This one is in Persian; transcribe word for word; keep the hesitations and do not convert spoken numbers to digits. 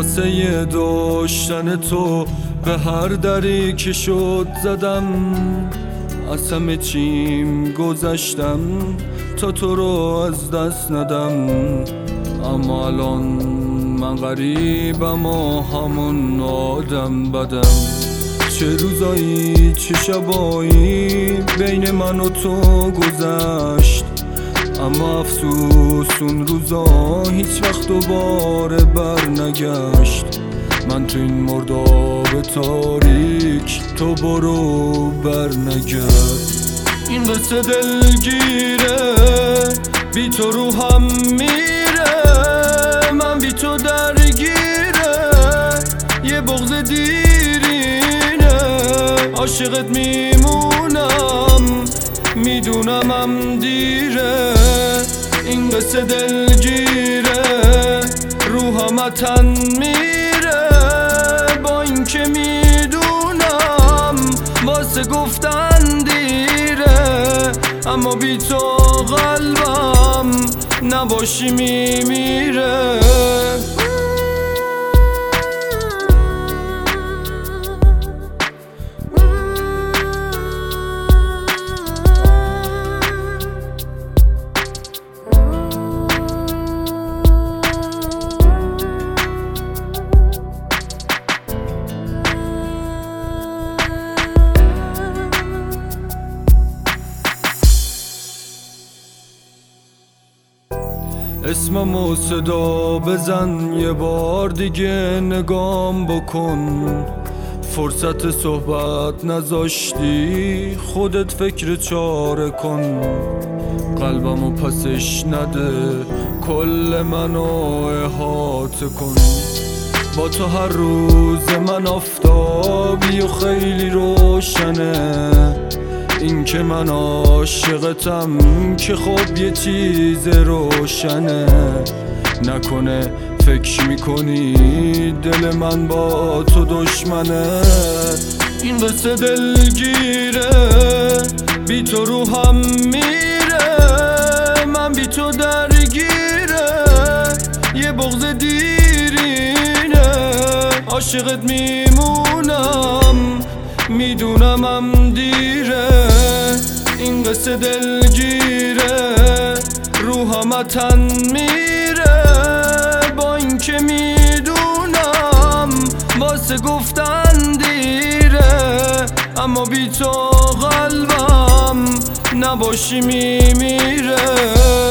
واسه داشتن تو به هر دری که شد زدم، از همه چیم گذشتم تا تو رو از دست ندم. اما الان من غریبم و همون آدم بدم. چه روزایی چه شبایی بین من و تو گذشت، اما افسوس اون روزا هیچ وقت دوباره بر نگشت. من تو این مرداب تاریک تو برو بر نگرد. این قصه دلگیره بی تو روحم میره، من بی تو درگیره یه بغض دیرینه. عاشقت میمونم میدونم هم دیره، این قصه دلگیره روحم تن میره. با این که میدونم واسه گفتن دیره، اما بی تو قلبم نباشی میمیره. اسممو صدا بزن یه بار دیگه نگام بکن. فرصت صحبت نذاشتی خودت فکر چاره کن. قلبمو پسش نده کل منو احاطه کن. با تو هر روز من آفتابی و خیلی روشنه. این که من عاشقتم که خب یه چیز روشنه. نکنه فکر میکنی دل من با تو دشمنه. این قصه دلگیره بی تو روحم میره، من بی تو درگیره یه بغض دیرینه. عاشقت میمونم میدونم هم دیره، این قصه دلگیره روحم تن میره. با این که میدونم واسه گفتن دیره، اما بی تو قلبم نباشی میمیره.